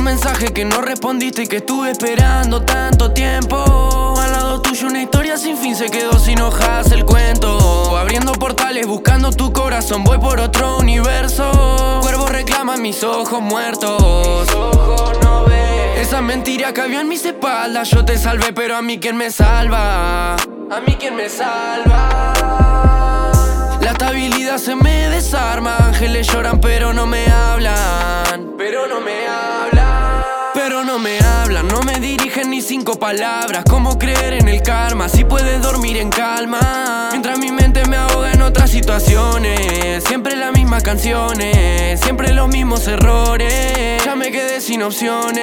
mensaje que no respondiste y que estuve esperando tanto tiempo. Al lado tuyo una historia sin fin se quedó sin hojas el cuento. Abriendo portales buscando tu corazón, voy por otro universo. Cuervos reclaman mis ojos muertos. Mis ojos no ven. Esa mentira que había en mis espaldas. Yo te salvé, pero a mí ¿quién me salva? A mí ¿quién me salva? La estabilidad se me desarma. Ángeles lloran pero no me hablan. Pero no me hablan. Pero no me hablan, no me dirigen ni 5 palabras. ¿Cómo creer en el karma si puedes dormir en calma? Mientras mi mente me ahoga en otras situaciones. Siempre las mismas canciones, siempre los mismos errores. Ya me quedé sin opciones.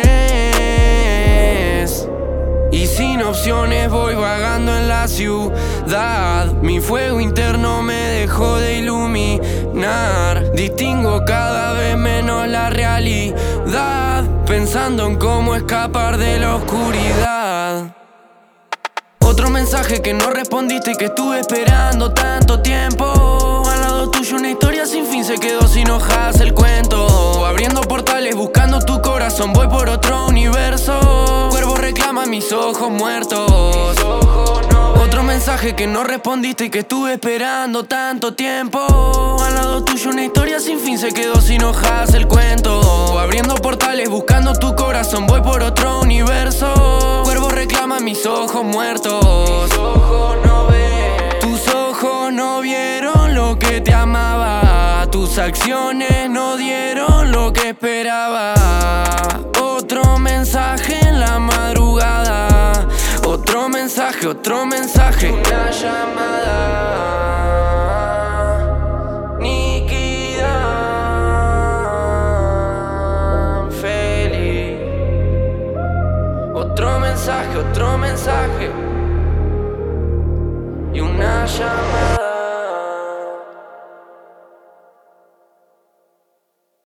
Y sin opciones voy vagando en la ciudad. Mi fuego interno me dejó de iluminar. Distingo cada vez menos la realidad, pensando en cómo escapar de la oscuridad. Otro mensaje que no respondiste y que estuve esperando tanto tiempo. Al lado tuyo una historia sin fin se quedó sin hojas el cuento. Abriendo portales buscando tu corazón, voy por otro universo. Cuervos reclaman mis ojos muertos. Mis ojos no ven. Otro mensaje que no respondiste y que estuve esperando tanto tiempo. Al lado tuyo una historia sin fin se quedó sin hojas el cuento. Abriendo portales buscando tu corazón, voy por otro universo. Cuervos reclaman mis ojos muertos. Mis ojos no ven. Tus ojos no vieron lo que te amaba. Tus acciones no dieron lo que esperaba. Otro mensaje en la madrugada. Otro mensaje, otro mensaje. Una llamada. Níquida. Feliz. Otro mensaje y una llamada.